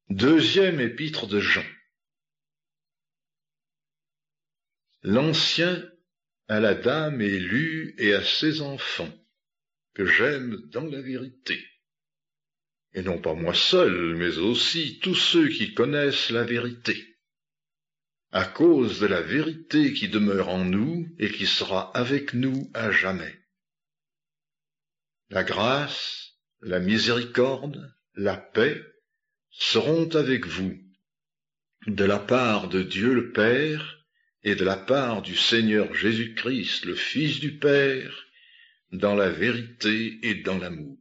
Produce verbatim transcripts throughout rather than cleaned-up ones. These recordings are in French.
Deuxième épître de Jean. L'Ancien à la dame élue et à ses enfants, que j'aime dans la vérité. Et non pas moi seul, mais aussi tous ceux qui connaissent la vérité, à cause de la vérité qui demeure en nous et qui sera avec nous à jamais. La grâce, la miséricorde, la paix seront avec vous, de la part de Dieu le Père et de la part du Seigneur Jésus-Christ, le Fils du Père, dans la vérité et dans l'amour.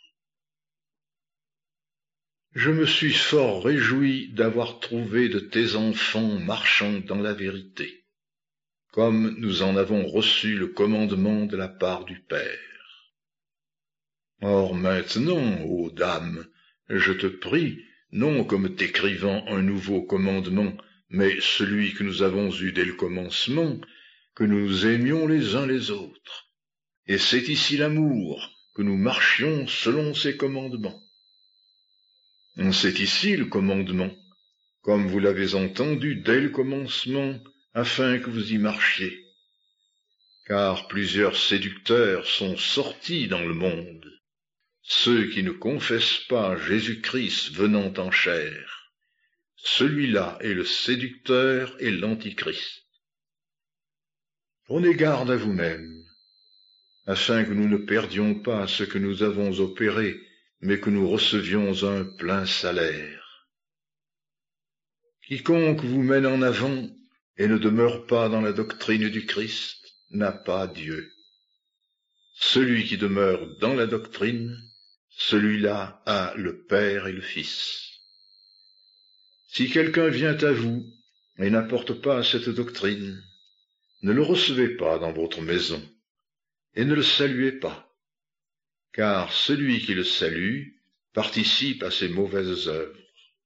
Je me suis fort réjoui d'avoir trouvé de tes enfants marchant dans la vérité, comme nous en avons reçu le commandement de la part du Père. Or maintenant, ô dame, je te prie, non comme t'écrivant un nouveau commandement, mais celui que nous avons eu dès le commencement, que nous nous aimions les uns les autres. Et c'est ici l'amour, que nous marchions selon ses commandements. C'est ici le commandement, comme vous l'avez entendu dès le commencement, afin que vous y marchiez. Car plusieurs séducteurs sont sortis dans le monde, ceux qui ne confessent pas Jésus-Christ venant en chair. Celui-là est le séducteur et l'antichrist. Prenez garde à vous-mêmes, afin que nous ne perdions pas ce que nous avons opéré, mais que nous recevions un plein salaire. Quiconque vous mène en avant et ne demeure pas dans la doctrine du Christ n'a pas Dieu. Celui qui demeure dans la doctrine, celui-là a le Père et le Fils. Si quelqu'un vient à vous et n'apporte pas cette doctrine, ne le recevez pas dans votre maison et ne le saluez pas. Car celui qui le salue participe à ses mauvaises œuvres.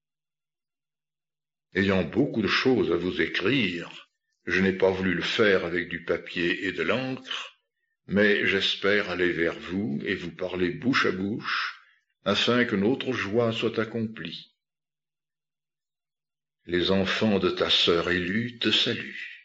Ayant beaucoup de choses à vous écrire, je n'ai pas voulu le faire avec du papier et de l'encre, mais j'espère aller vers vous et vous parler bouche à bouche, afin que notre joie soit accomplie. Les enfants de ta sœur élue te saluent.